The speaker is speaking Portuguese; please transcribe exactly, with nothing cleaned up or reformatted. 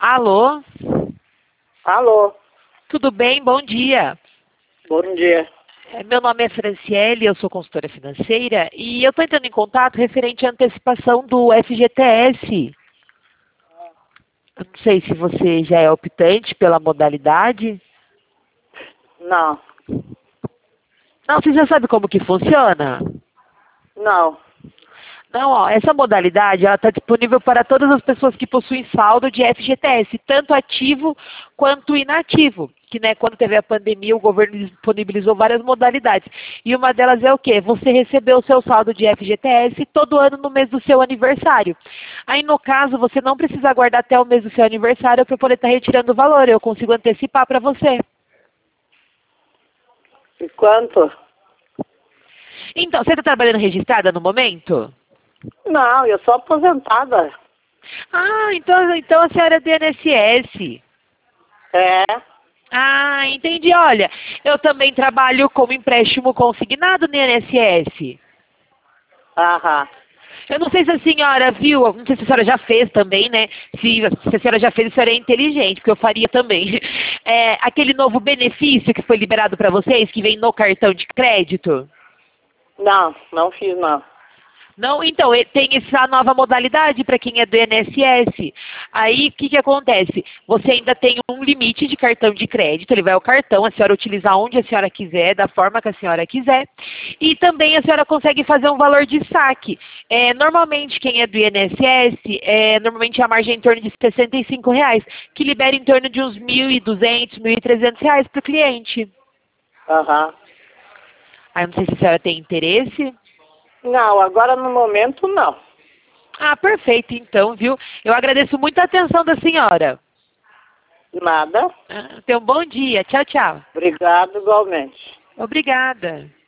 Alô? Alô, Tudo bem? Bom dia. bom dia. É, Meu nome é Franciele, eu sou consultora financeira e eu estou entrando em contato referente à antecipação do F G T S. Eu não sei se você já é optante pela modalidade. Não, Não, você já sabe como que funciona? não. Não, ó, essa modalidade ela está disponível para todas as pessoas que possuem saldo de F G T S, tanto ativo quanto inativo. Que né, quando teve a pandemia, o governo disponibilizou várias modalidades. E uma delas é o quê? Você recebeu o seu saldo de F G T S todo ano no mês do seu aniversário. Aí, no caso, você não precisa aguardar até o mês do seu aniversário para poder estar retirando o valor. Eu consigo antecipar para você. E quanto? Então, você está trabalhando registrada no momento? Não, eu sou aposentada. Ah, então, então a senhora é do I N S S. É, Ah, entendi. Olha, eu também trabalho como empréstimo consignado no I N S S. aham. Eu não sei se a senhora viu, não sei se a senhora já fez também, né? Se, se a senhora já fez, a senhora é inteligente, porque eu faria também. É, aquele novo benefício que foi liberado para vocês, que vem no cartão de crédito. Não, não fiz não. Não, então, e- tem essa nova modalidade para quem é do I N S S. Aí, o que, que acontece? Você ainda tem um limite de cartão de crédito, ele vai ao cartão, a senhora utilizar onde a senhora quiser, da forma que a senhora quiser. E também a senhora consegue fazer um valor de saque. É, normalmente, quem é do I N S S, é, normalmente a margem é em torno de sessenta e cinco reais, que libera em torno de uns mil e duzentos, mil e trezentos reais para o cliente. Aham. Aí, não sei se a senhora tem interesse. Não, agora no momento não. Ah, perfeito, então, viu? Eu agradeço muito a atenção da senhora. Nada. Ah, tenha um bom dia. Tchau, tchau. Obrigado igualmente. Obrigada.